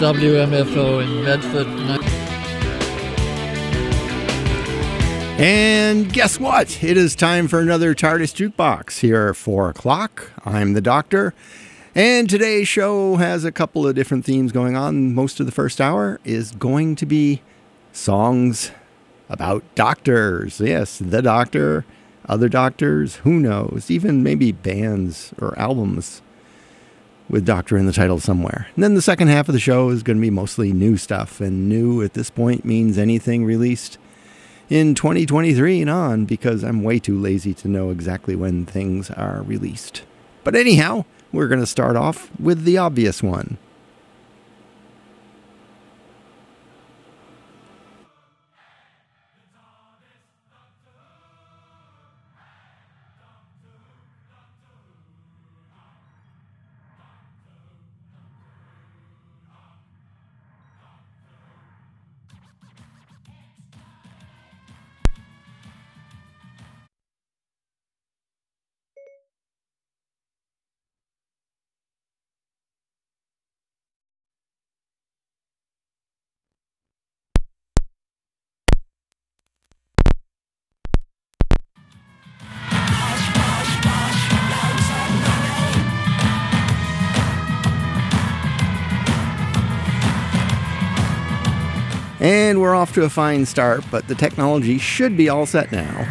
WMFO in Medford. And guess what? It is time for another TARDIS Jukebox here at 4 o'clock. I'm the Doctor. And today's show has a couple of different themes going on. Most of the first hour is going to be songs about doctors. Yes, the Doctor, other doctors, who knows, even maybe bands or albums with Doctor in the title somewhere. And then the second half of the show is going to be mostly new stuff. And new at this point means anything released in 2023 and on, because I'm way too lazy to know exactly when things are released. But anyhow, we're going to start off with the obvious one. And we're off to a fine start, but the technology should be all set now.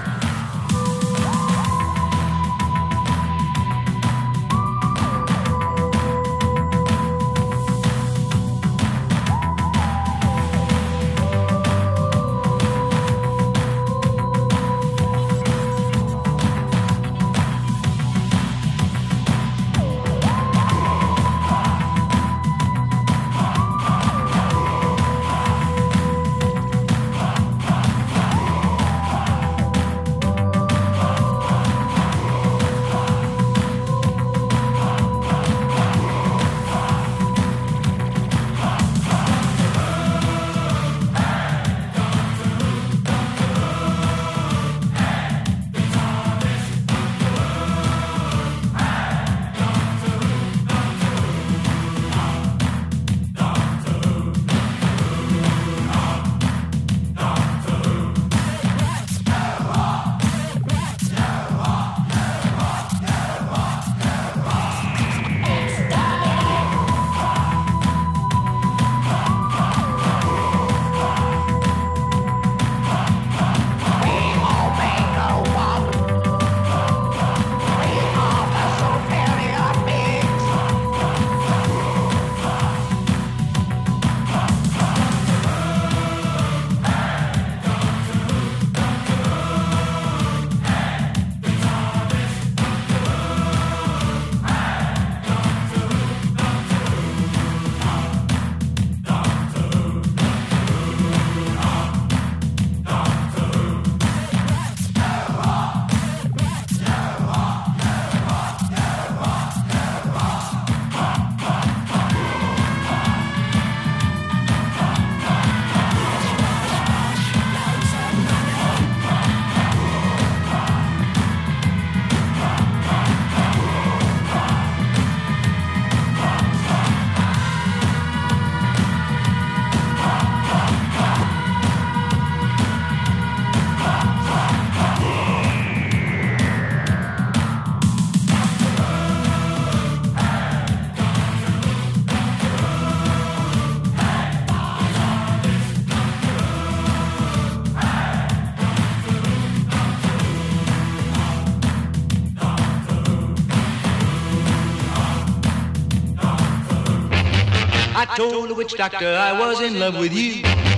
I told the witch doctor I was in love with you.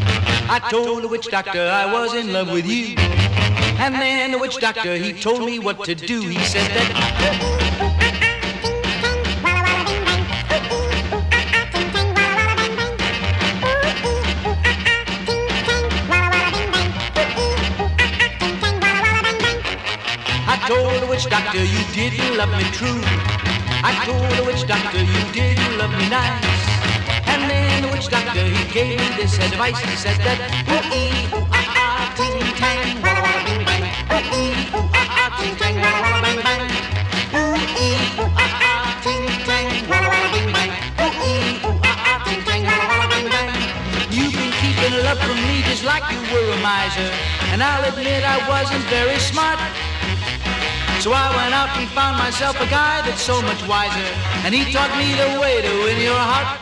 I told the witch doctor I was in love with you. And then the witch doctor, he told me what to do. He said that I told the witch doctor you didn't love me true. I told the witch doctor you didn't love me nice. And then the witch doctor, he gave me this advice. He said that ooh-ee, ooh-ah-ah, ting-tang, walla-walla, bing-bang. Ooh-ee, ooh-ah-ah, ting-tang, walla-walla, bing-bang. Ooh-ee, ooh-ah-ah, ting-tang, walla-walla, bing-bang. Ooh-ee, ooh-ah-ah, ting-tang, like you were a miser. And I'll admit I wasn't very smart. So I went out and found myself a guy that's so much wiser. And he taught me the way to win your heart.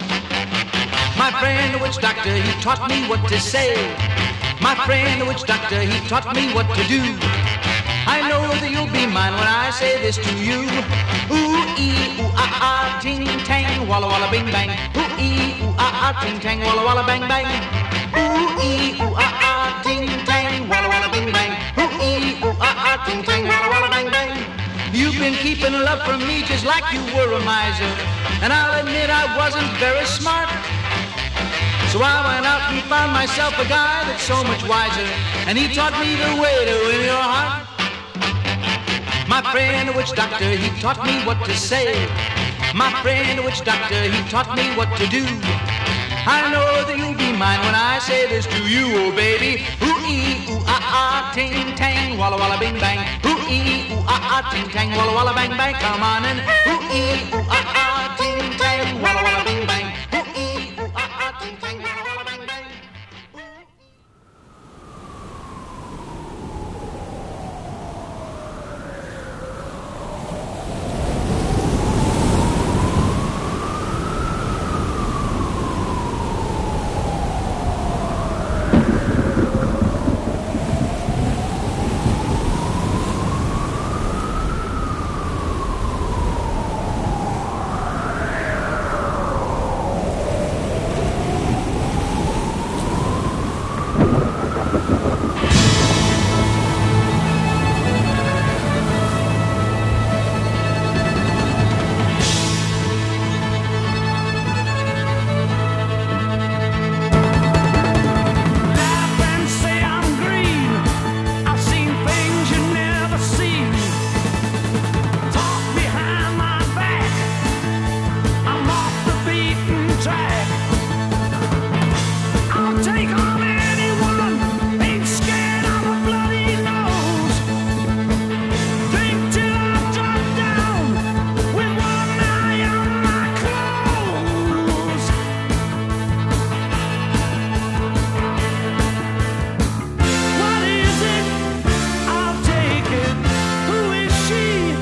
My friend, the witch doctor, he taught me what to say. My friend, the witch doctor, he taught me what to do. I know that you'll be mine when I say this to you. Ooh, ee, ooh, ah, ah, ting, tang, walla, walla, bing, bang. Ooh, ee, ooh, ah, ah, ting, tang, walla, walla, bang, bang. Ooh, ee, ooh, ah, ah, ting, tang, walla, walla, bing, bang. Ooh, ee, ooh, ah, ah, ting, tang, walla, walla, bang, bang. You've been keeping love from me just like you were a miser. And I'll admit I wasn't very smart. So I went out and found myself a guy that's so much wiser. And he taught me the way to win your heart. My friend, the witch doctor, he taught me what to say. My friend, the witch doctor, he taught me what to do. I know that you'll be mine when I say this to you, oh baby. Ooh, ee, ooh, ah, ah, ting, tang, walla, walla, bing, bang. Ooh, ee, ooh, ah, ah, ting, tang, walla, walla, bang, bang. Come on and ooh, ee, ooh, ah, ah, ting, tang, walla, walla, bing, bang. Ooh, ee, ooh, ah, ah, ting, tang, walla, walla, bang, bang.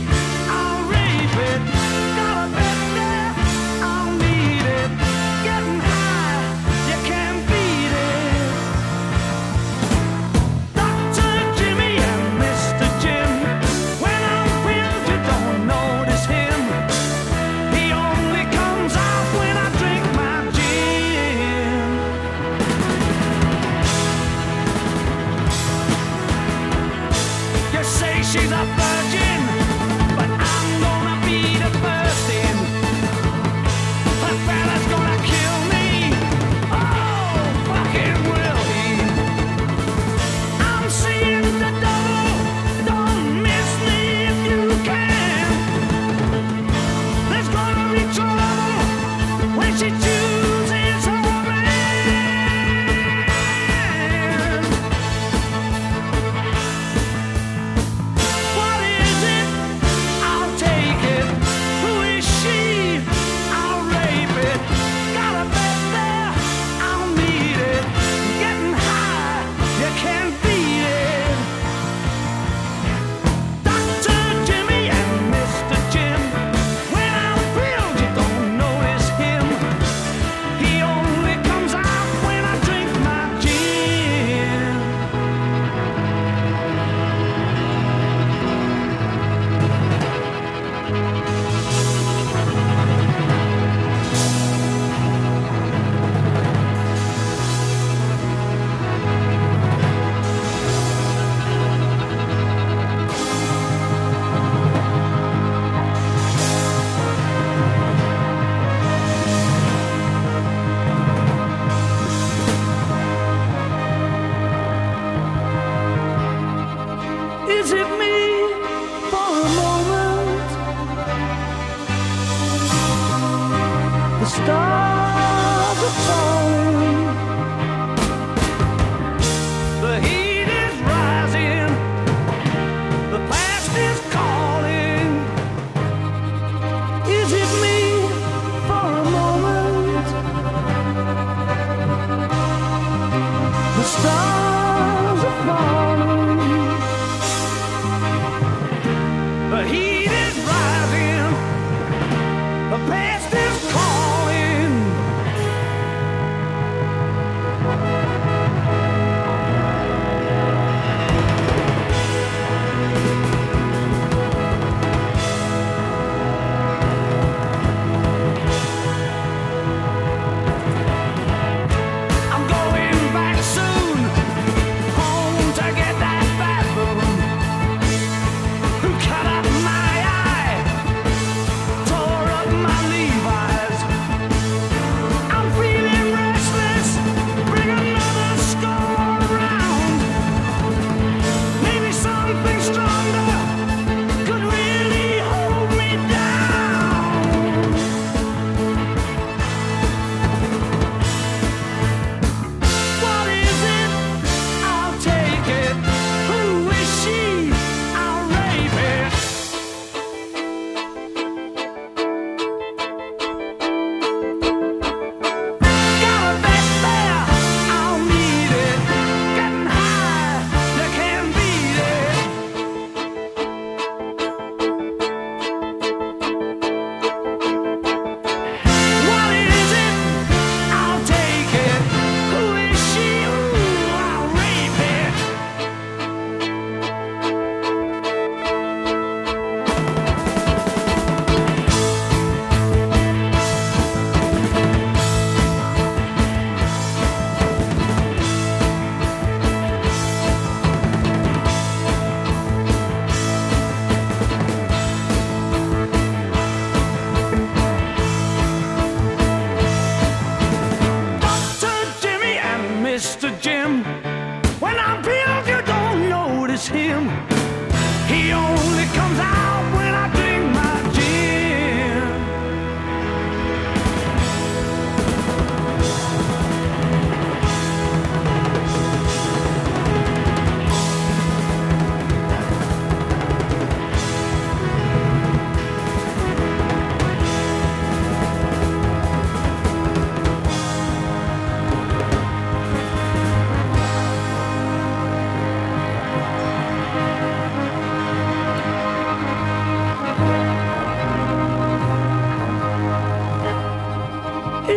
Get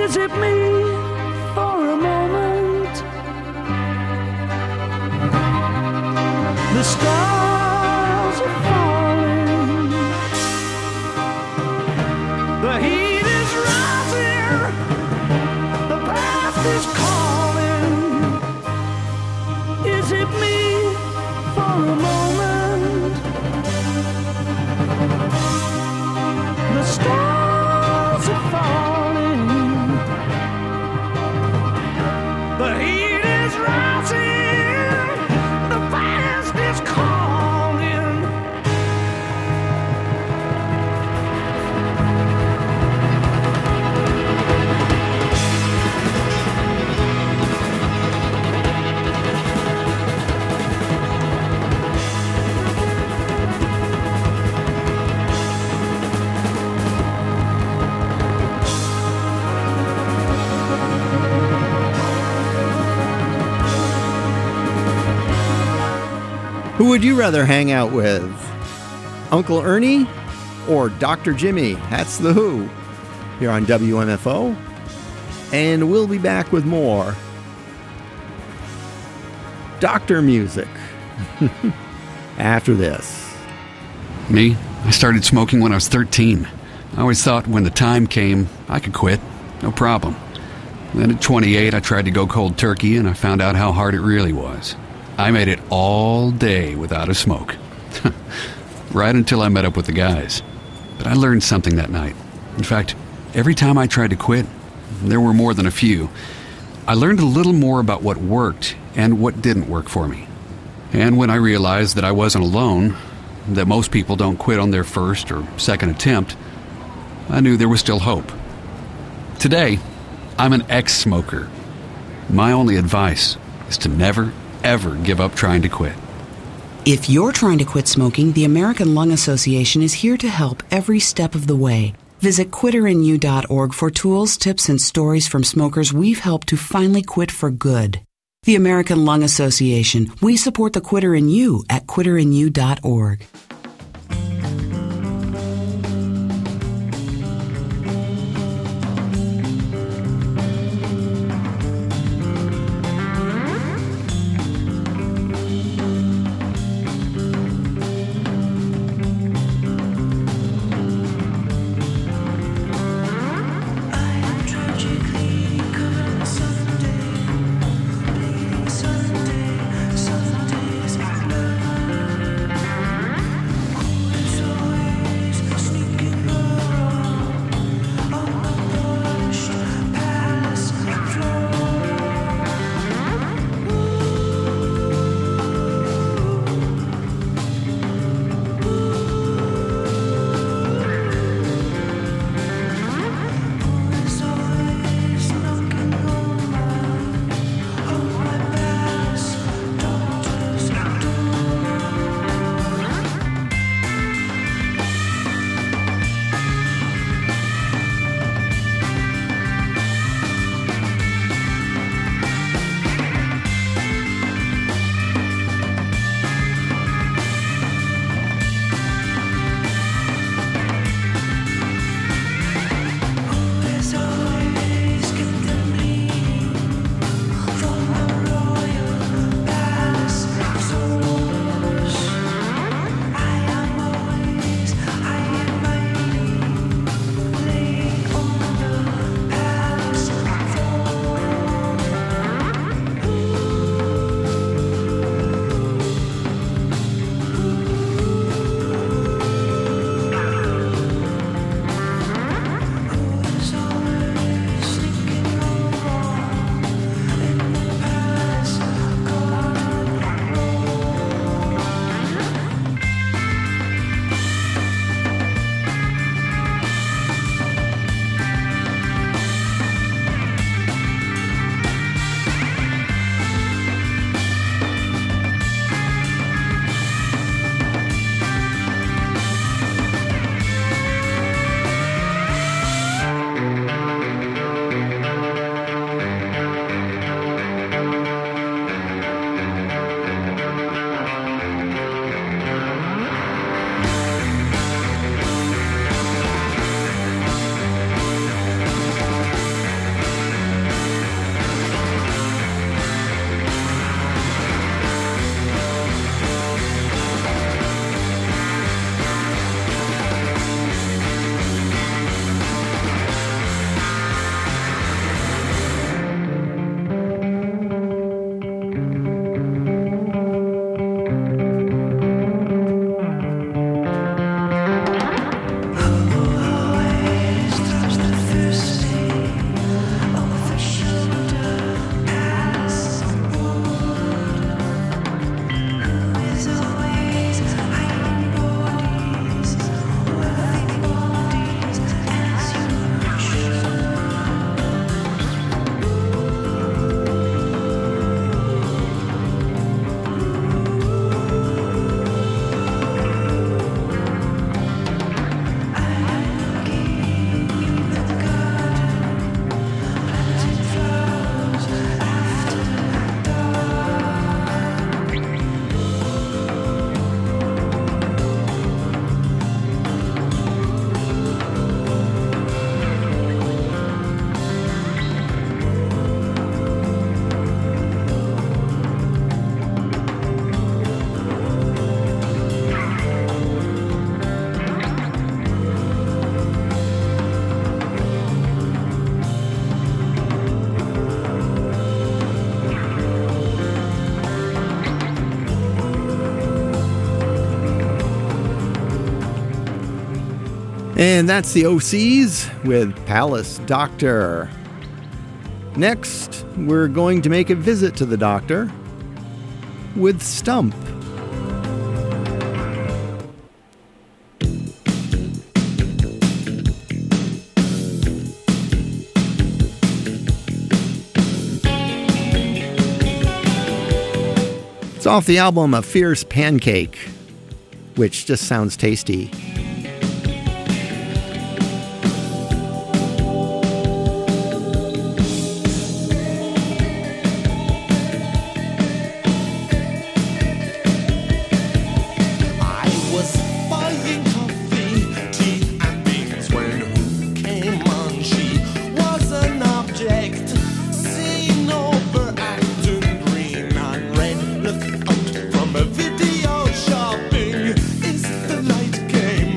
Is it me for a moment? The stars are falling. The heat is rising. The past is calling. Is it me for a moment? The stars are falling. The heat is rising. The past is calling. Who would you rather hang out with? Uncle Ernie or Dr. Jimmy? That's The Who here on WMFO. And we'll be back with more Doctor music after this. Me? I started smoking when I was 13. I always thought when the time came, I could quit. No problem. Then at 28, I tried to go cold turkey, and I found out how hard it really was. I made it all day without a smoke. Right until I met up with the guys. But I learned something that night. In fact, every time I tried to quit, there were more than a few, I learned a little more about what worked and what didn't work for me. And when I realized that I wasn't alone, that most people don't quit on their first or second attempt, I knew there was still hope. Today, I'm an ex-smoker. My only advice is to never, ever give up trying to quit. If you're trying to quit smoking, the American Lung Association is here to help every step of the way. Visit quitterin.u.org for tools, tips, and stories from smokers we've helped to finally quit for good. The American Lung Association. We support the Quitter in You at quitterin.u.org. And that's the OCs with Palace Doctor. Next, we're going to make a visit to the doctor with Stump. It's off the album A Fierce Pancake, which just sounds tasty. Video shopping is the light game.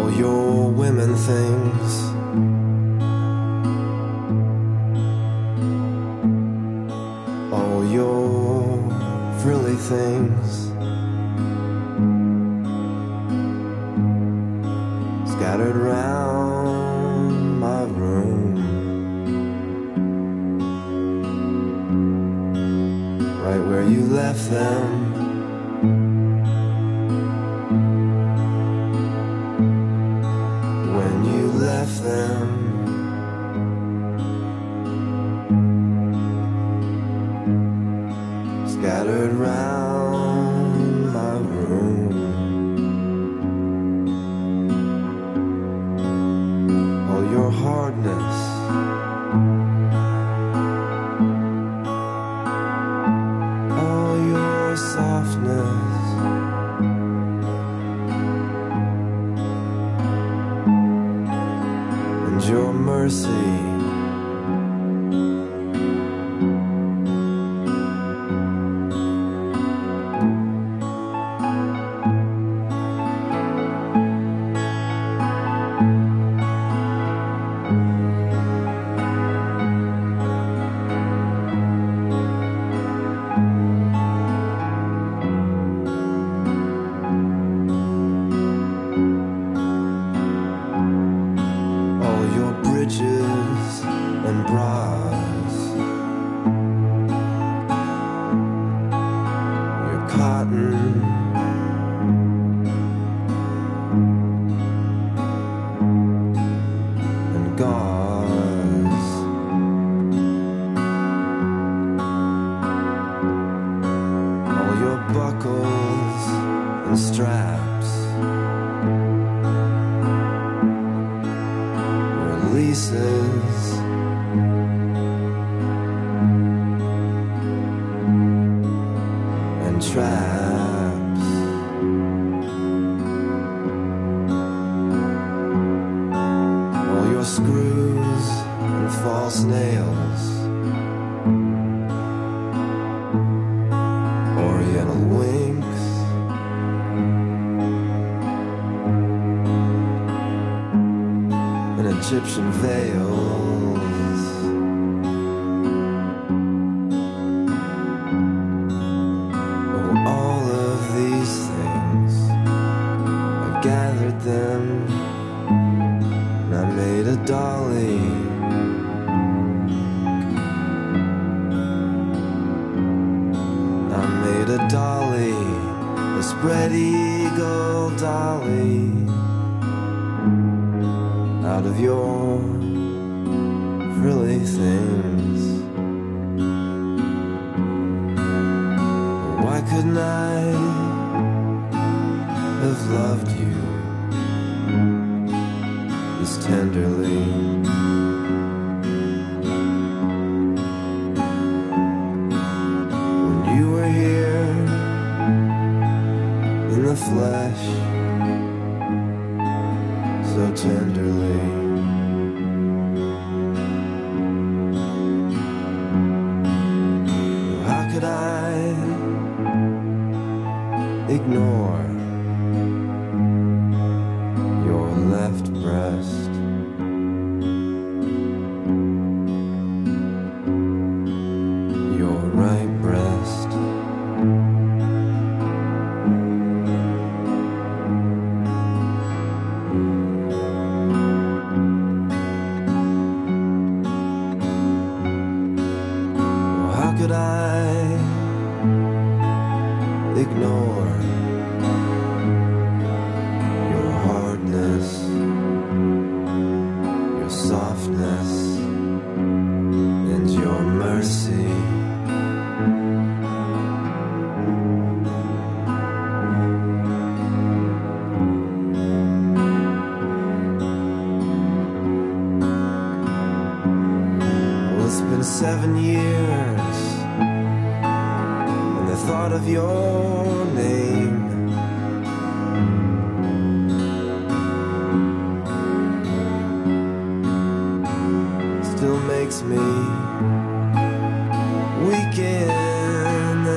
all your women things. All your frilly things. Scattered round my room, right where you left them. When you left them, scattered round my room. All your hardness, all your softness, and your mercy. All your bridges and bras, your cotton, and gauze, all your buckles and straps, releases, and traps. All your screws and false nails, oriental winks, and Egyptian veils. Oh, all of these things, I've gathered them, and I made a dolly. I made a dolly, a spread eagle dolly, out of your frilly things. Why couldn't I have loved you this tenderly? When you were here in the flesh, so tenderly. How could I ignore your left breast? Your right breast. How could I ignore your hardness, your softness, and your mercy? Well, it's been 7 years, and the thought of your name still makes me weak in the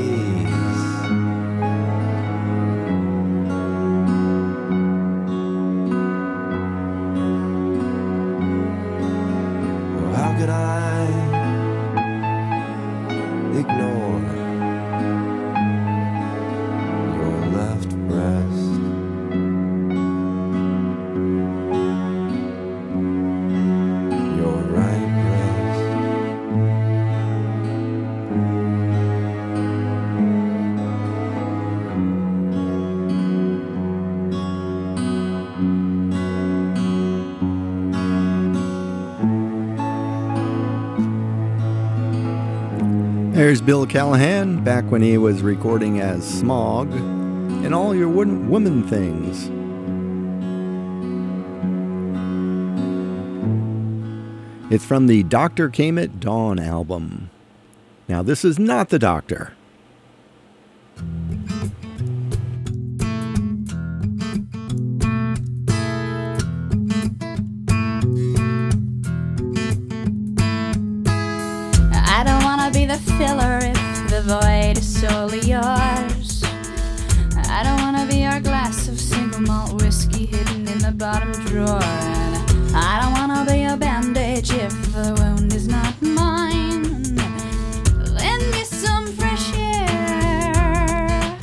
knees. There's Bill Callahan, back when he was recording as Smog, and All Your Woman Things. It's from the Doctor Came at Dawn album. Now, this is not the Doctor. I don't wanna be the filler if the void is solely yours. I don't wanna be your glass of single malt whiskey hidden in the bottom drawer. And I don't wanna be a bandage if the wound is not mine. Lend me some fresh air.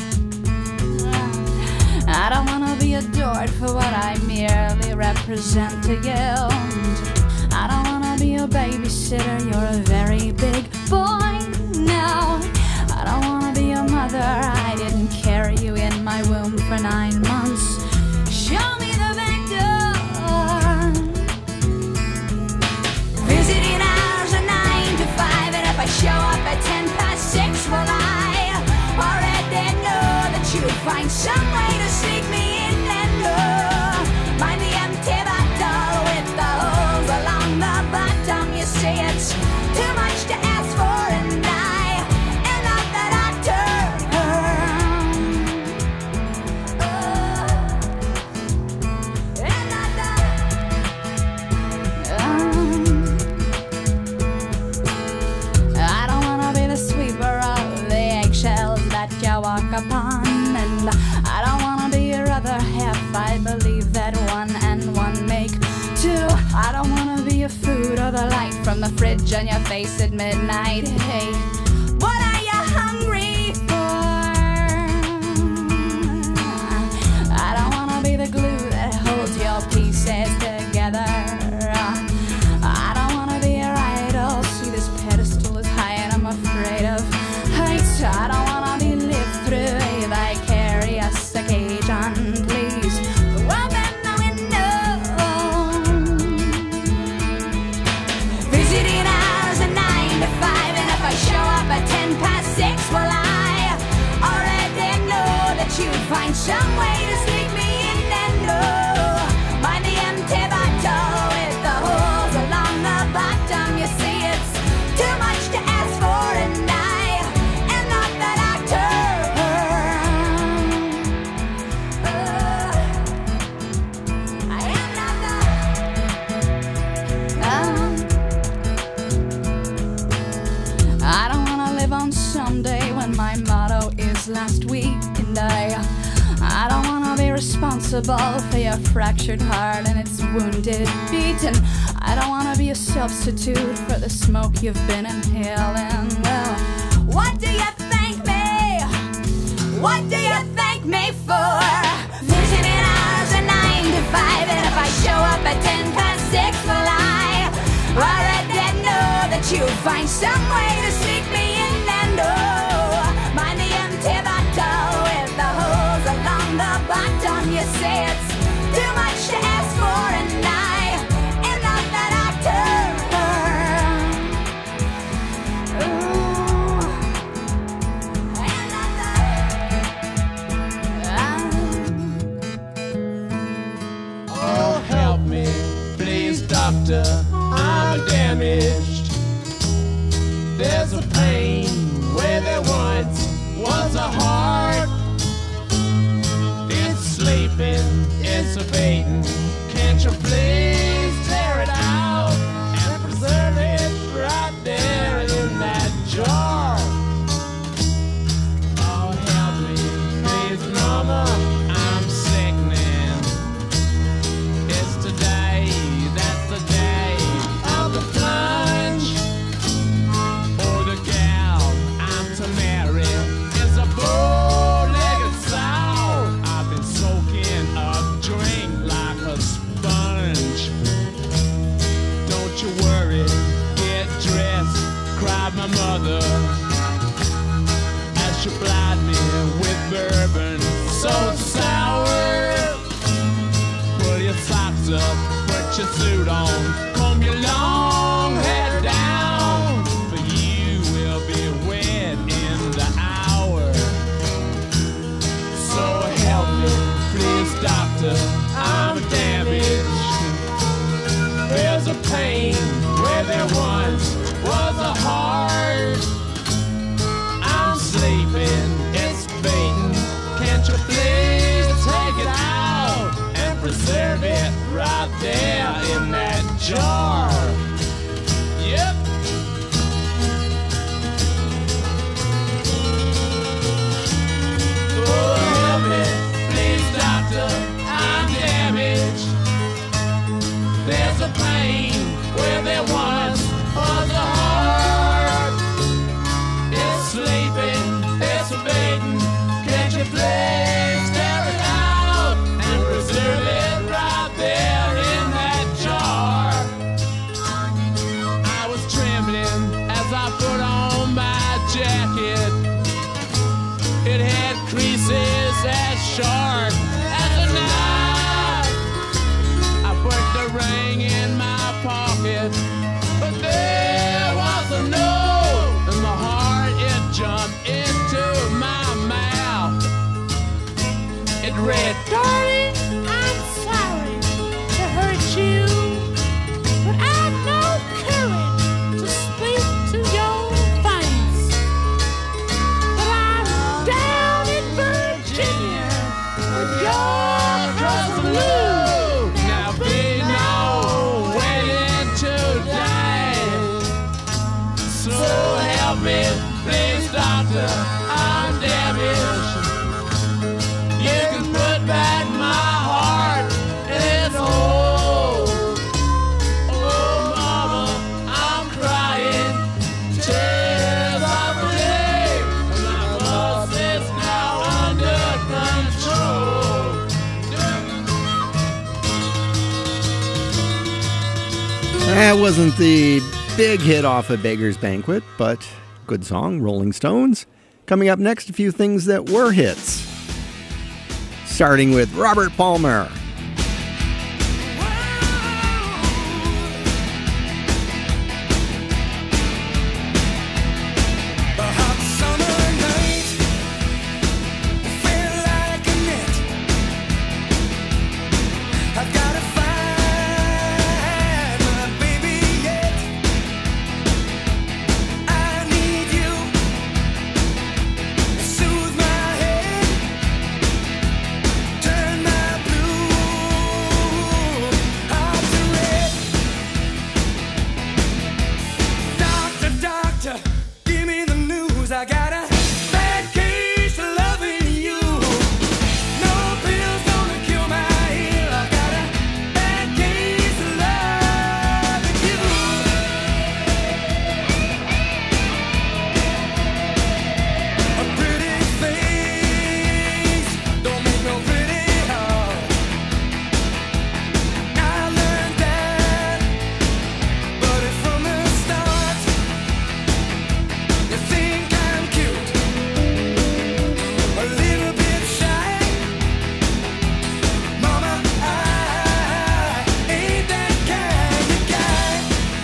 I don't wanna be adored for what I merely represent to you. I don't wanna be a babysitter, you're a very big boy now. I don't wanna be your mother, I didn't carry you in my womb for 9 months. Show me the back door. Visiting hours are 9 to 5, and if I show up at 6:10, well, I already know that you'll find some way to sneak me in and mind the empty bottle with the holes along the bottom. You say it's too much to ask for, and I am not the doctor. Am not the I don't wanna be the sweeper of the eggshells that you walk upon, and I don't wanna be your other half. I believe that 1 and 1 make 2. I don't wanna be your food or the light from the fridge on your face at midnight. Hey, what are you hungry for? I don't wanna be the glue that holds your pieces together. I don't wanna be your idol. See, this pedestal is high and I'm afraid of heights. I don't wanna be lived through a vicarious occasion. Please open the window. Visiting hours are 9 to 5, and if I show up at 6:10, well, I already know that you'd find some way to sneak me in and mind the empty bottle with the holes along the bottom. You see, it's too much to ask for, and I am not the doctor. I am not the I don't wanna live on someday when my motto is last week, and I don't wanna be responsible for your fractured heart and its wounded beat, and I don't wanna be a substitute for the smoke you've been inhaling. Well, what do you thank me? What do you thank me for? Visiting hours are 9 to 5, and if I show up at 6:10, well, I already know that you'll find some way to sneak me in and mind the empty bottle with the holes along the bottom. You say it's too much to ask for, and I am not the doctor. Ooh, I am not the Oh, help me, please, doctor, I'm damaged. There's a pain where there once was a heart. It's sleeping, it's a fading. Can't you please tear it out and preserve it right there in that jar? Oh, help me, please, mama, I'm sickening. It's today, that's the day of the plunge. Oh, the gal I'm to marry is a bow-legged sow. I've been soaking up drink like a sponge. Don't you worry, get dressed, cried my mother, as she plied me with bourbon so sour. Pull your socks up, put your suit on, comb your long hair down, for you will be waiting. right there in that jar. Yep. Oh, help me, please, doctor, I'm damaged. There's a pain where there once was a heart. It's sleeping, it's waiting. Can't you please tear it out and preserve it right there in that jar? I was trembling as I put on my jacket. It had creases as sharp as a knife. I put the ring in my pocket, but there was a note, and my heart, it jumped into my mouth. It read, Darling, I'm sorry to hurt you, but I've no courage to speak to your face. But I'm down in Virginia with your cousin Lou. now be no waiting to die. So help me, please, doctor, I'm damaged. You can put back my heart in its hole. Oh, mama, I'm crying tears of relief. My pulse is now under control. That wasn't the big hit off of Beggar's Banquet, but good song, Rolling Stones. Coming up next, a few things that were hits. Starting with Robert Palmer. A hot summer night, feel like a net. I've gotta find my baby yet. I need you to soothe my head, turn my blue heart to red. Doctor, doctor, give me the news. I got a bad case of loving you. No pills gonna cure my ill. I got a bad case of loving you. A pretty face don't make no pretty heart. I learned that, but it's from the start. You think I'm cute, a little bit shy. Mama, I ain't that kind of guy.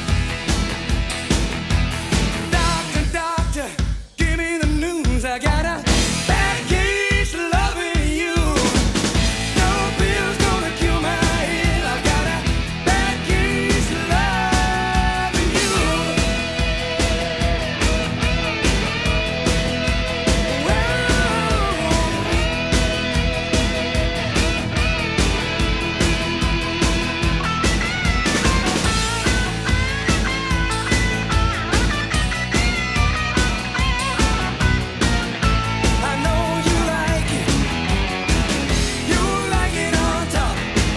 Doctor, doctor, give me the news. I got a bad case of loving you. No pills gonna cure my ill. I got a bad case of loving you. I know you like it. You like it on top.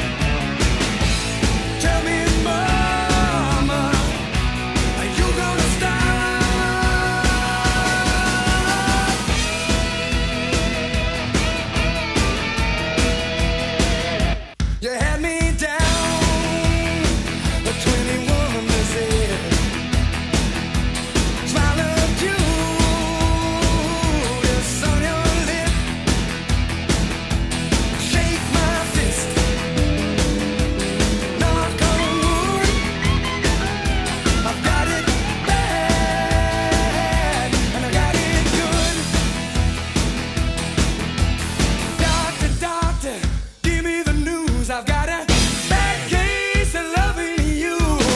Tell me, mama, are you gonna stop? You had me down, a 21 visit. Smile of Judas on your lip. Shake my fist. Knock on wood. I've got it bad, and I got it good. Doctor, doctor, give me the news. I've got a bad case of loving you.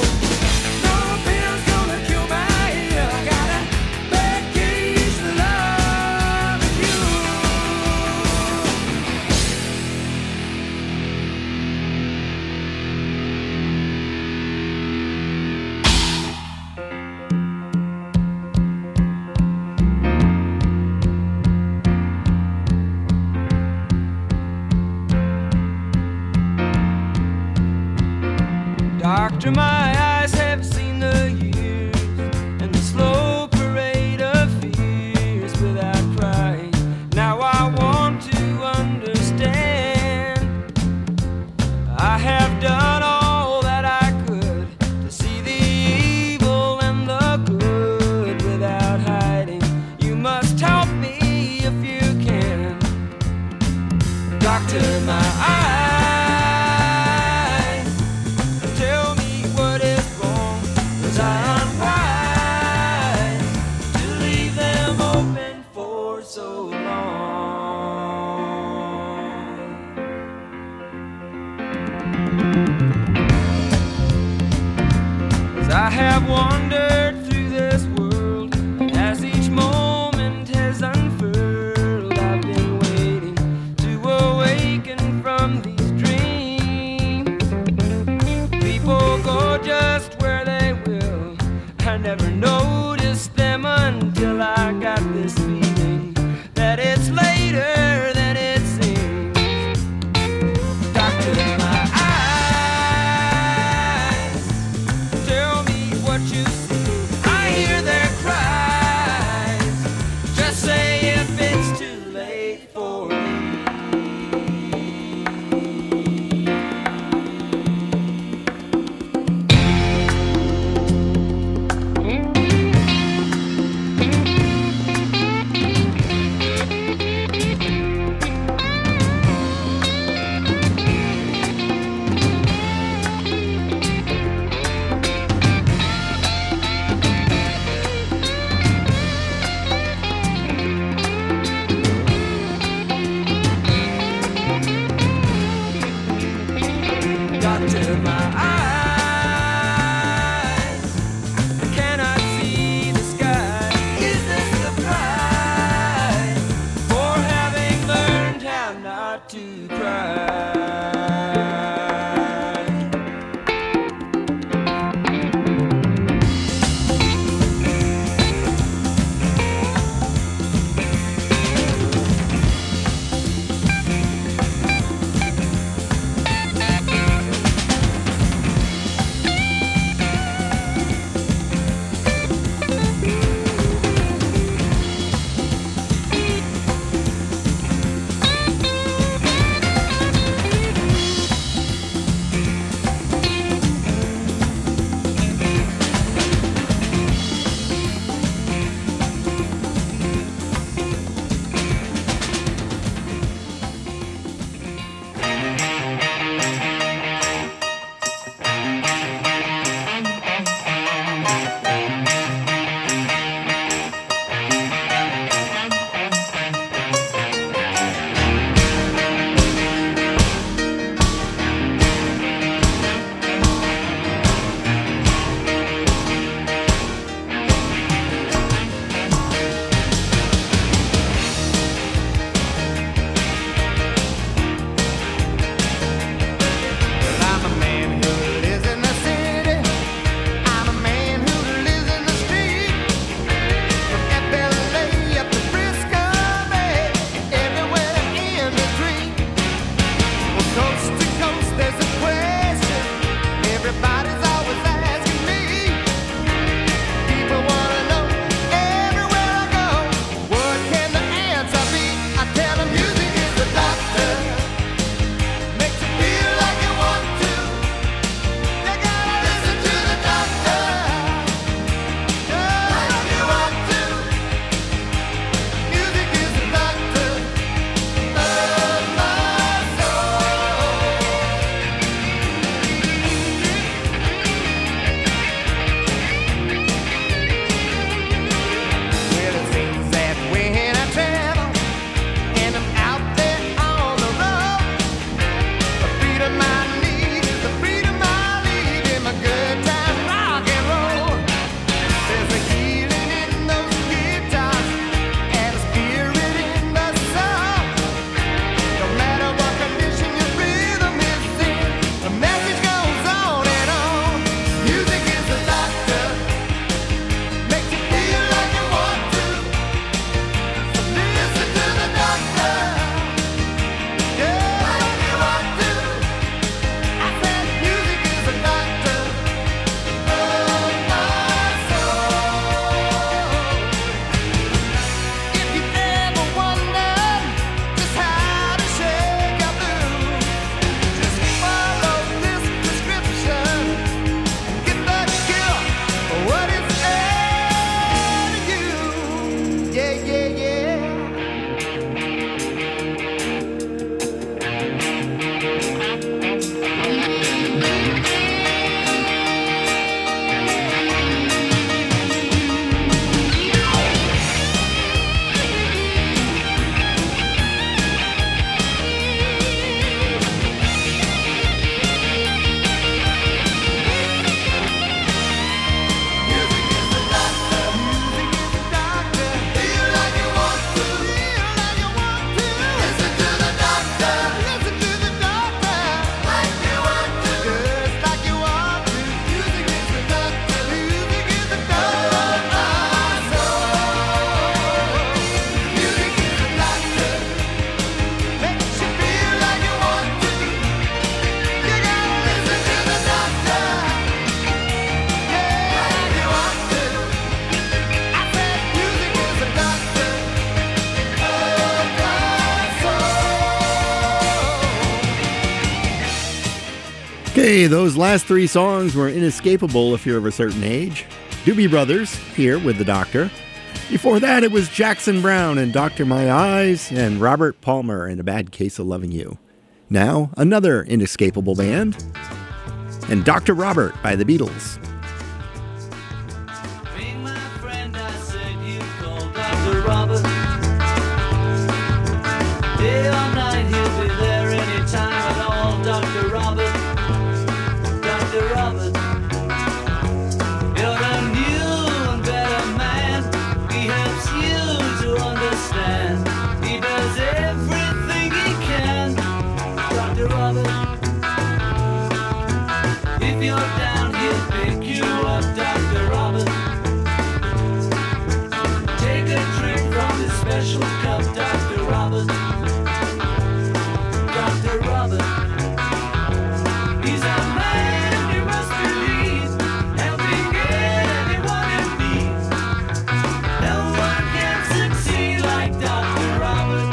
Doctor, my eyes have seen the years and the slow parade of fears without crying. Now I want to understand. I have done all that I could to see the evil and the good without hiding. You must help me if you can. Doctor, my eyes, tell me what is wrong. Was I unwise to leave them open for so long? 'Cause I have wandered through this world, and as each moment has unfurled, I've been waiting to awaken from these dreams. People go just where they will. I never noticed them until I got this feeling that it's later than it seems. Doctor, my eyes, tell me what you see. I hear their cries. Just say if it's too late for me. Doctor, my eyes cannot see the sky. Is this the price for having learned how not to cry? Doctor, Okay, those last three songs were inescapable if you're of a certain age. Doobie Brothers, here with the Doctor. Before that, it was Jackson Browne and Dr. My Eyes, and Robert Palmer and A Bad Case of Loving You. Now, another inescapable band, and Dr. Robert by the Beatles. Ring my friend, I said you called Dr. Robert. Day or night, he'll be there anytime at all. Dr. Robert, Dr. Robert. You're a new and better man. He helps you to understand. He does everything he can. Dr. Robert. If you're down, he'll pick you up, Dr. Robert. Take a drink from his special cup, Dr. Robert. Dr. Robert. He's a man you must believe, helping anyone in need. No one can succeed like Dr. Robert.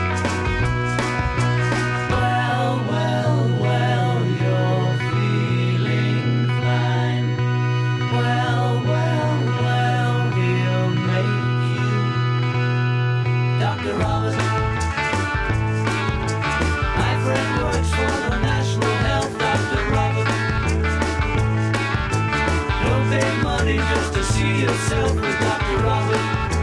Well, well, well, you're feeling fine. Well, well, well, he'll make you Dr. Robert. My friend works for the National Health, Dr. Robert. Don't pay money just to see yourself with Dr. Robert.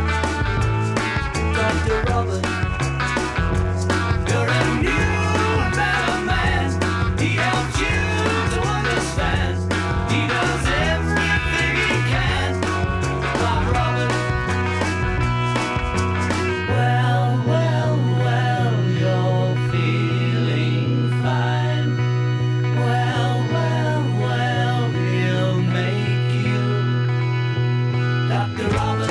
Dr. Robert. You're a new and better man. He helps you to understand. He does everything he can. Bob Robert. Well, well, well, you're feeling fine. Well, well, well, he'll make you Dr. Robert.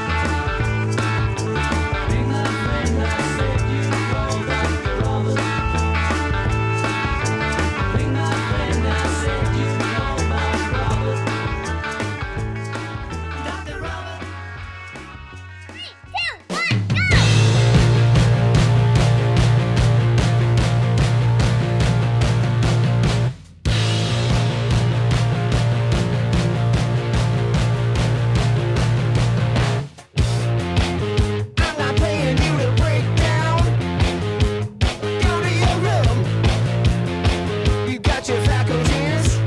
Be my friend, I said you call Dr. Robert. Be my friend, I said you call Bob Robert. Dr. Robert. 3, 2, 1, go! I'm not paying you to break down. Go to your room. You got your faculties.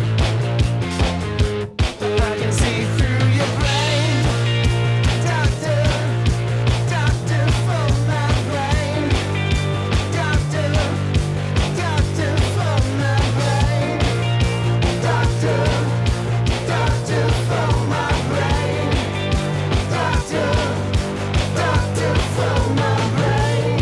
I can see through your brain. Doctor, doctor for my brain. Doctor, doctor for my brain. Doctor, doctor for my brain. Doctor, doctor for my brain.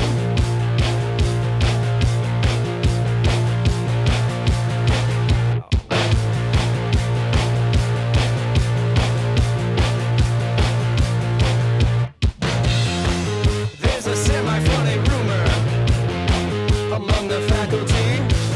There's a semi-funny rumor among the faculty.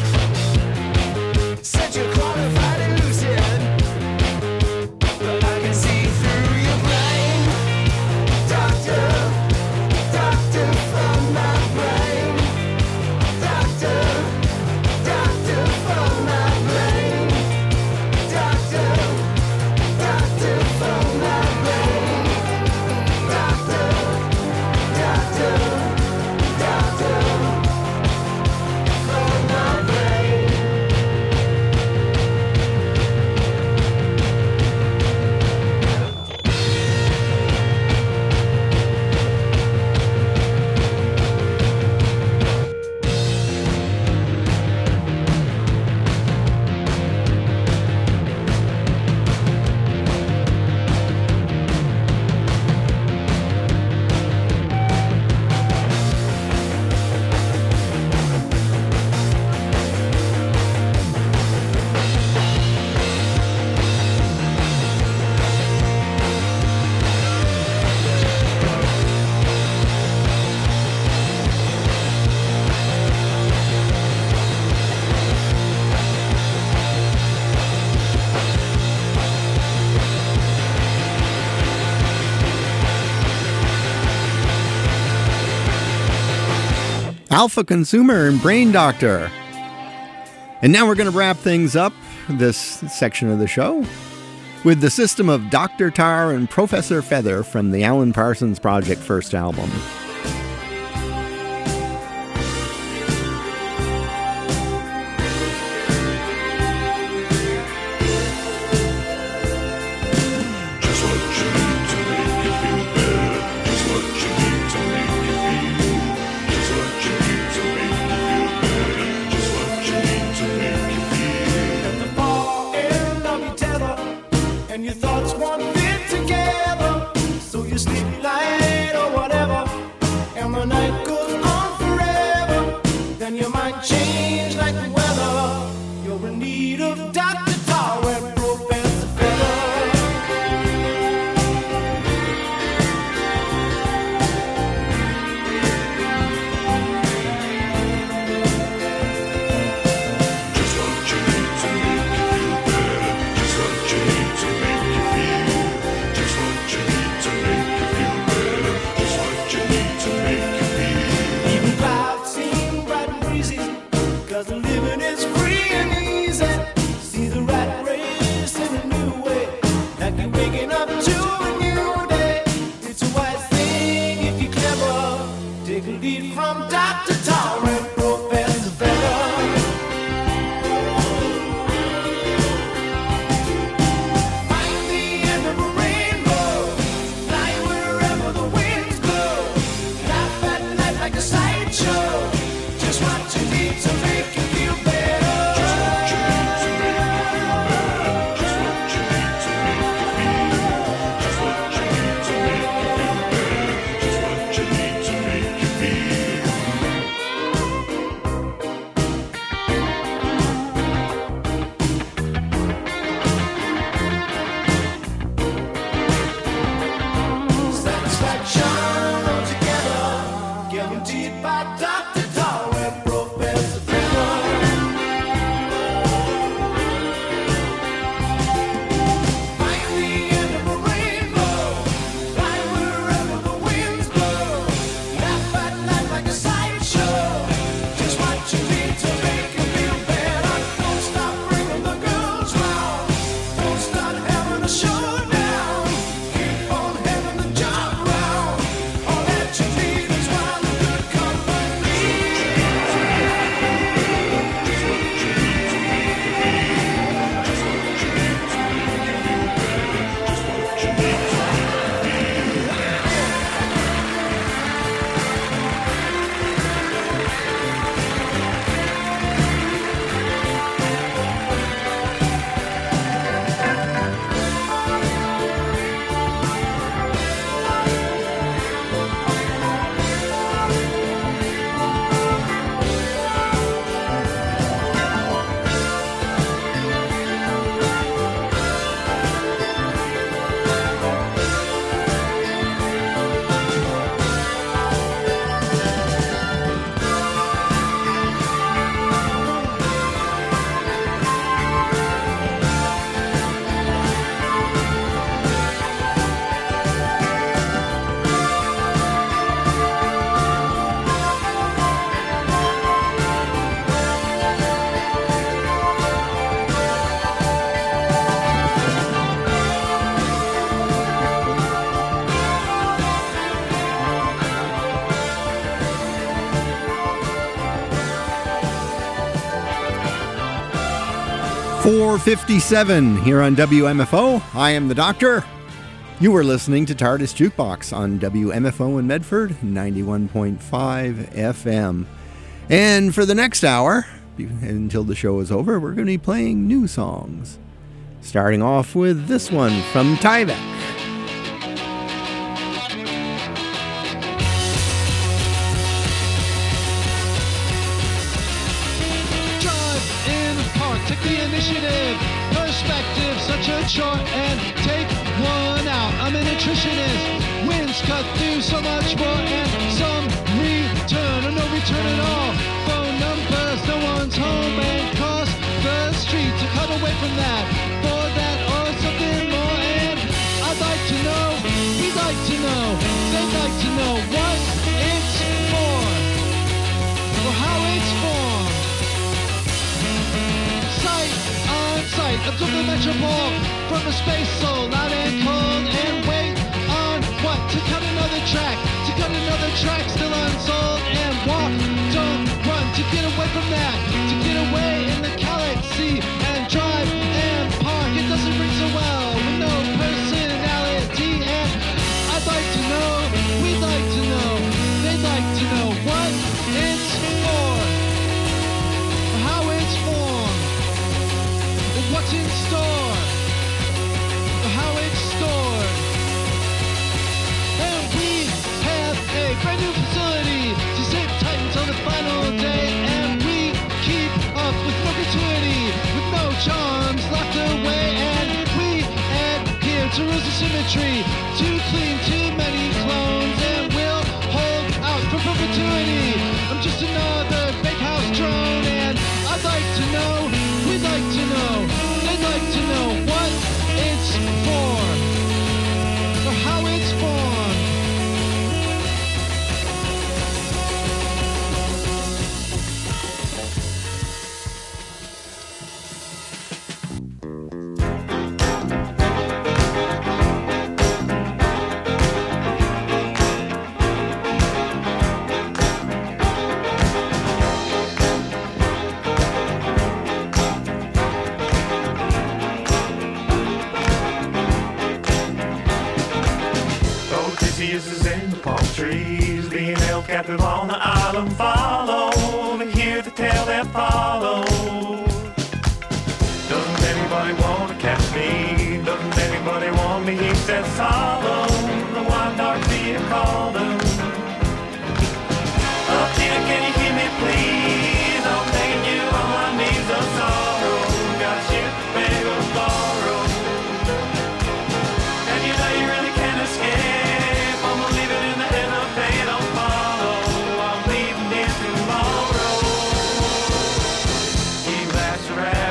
Said you're qualified and lucid, but I can see through your brain. Doctor, doctor for my brain. Doctor, doctor for my brain. Doctor, doctor for my brain. Doctor, doctor, doctor for my brain. Alpha Consumer and Brain Doctor. And now we're going to wrap things up, this section of the show, with the system of Dr. Tar and Professor Feather from the Alan Parsons Project first album. At the far end of your tether, and your thoughts won't fit together, so you sleep light or whatever, and the night goes on forever. Then your mind change like the weather. You're in need of Dr. Tar and Professor Feather. Even clouds seem bright and breezy, 'cause the living is free and easy. See the rat race in a new way, like you're waking up to a new day. It's a wise thing if you're clever. Take a lead from Dr. Tar and Professor Feather. Find the end of a rainbow, fly wherever the winds blow. Laugh at life like a sideshow. Just what you need to make you feel better. Satisfaction altogether, guaranteed by Dr. Tar and Professor Feather. Find the end of a rainbow, fly wherever the winds blow. Laugh at life like a sideshow. Just what you need to make you feel better. Don't stop bringing the girls round. Don't start having a showdown. Keep on having the job round. All that you need is one good company. .457 here on WMFO. I am the Doctor. You were listening to TARDIS Jukebox on WMFO in Medford, 91.5 FM. And for the next hour, until the show is over, we're going to be playing new songs. Starting off with this one from Tyvek. Drive in the park, take the initiative. Perspective, such a chart, and take one out. I'm a nutritionist. Winds cut through so much more, and some return or no return at all. Phone numbers, no one's home, and cross the street to cut away from that. For that or something more, and I'd like to know, we'd like to know, they'd like to know what it's for, or how it's formed. absorb the metropole from the space so loud and cold and wait on what? To cut another track, still unsold and walk, don't run, to get away from that, to get away in the galaxy and drive and park. It doesn't ring so well with no personality, and I'd like to know, we'd like to know, they'd like to know what it's for, how it's formed, what's in store, how it's stored. And we have a brand new facility to sit tight until the final day, and we keep up with perpetuity with no charms locked away, and we adhere to rules of symmetry, too clean, too many clones, and we'll hold out for perpetuity. I'm just another bakehouse drone, and I'd like to know, we'd like to know, they'd like to know what it's for, or how it's formed. Odysseus is in the palm trees, being held captive on the island. Follow and hear the tale that follows. Doesn't anybody want to catch me? Doesn't anybody want me? He says, follow the wide dark sea of Calder. Oh, dear, can you hear me, please? I'm begging you on my knees of sorrow. Got a ship to beg or borrow, and you know you really can't escape. I'm gonna leave it in the hands of fate. Don't follow. I'm leaving here tomorrow. He laughs around.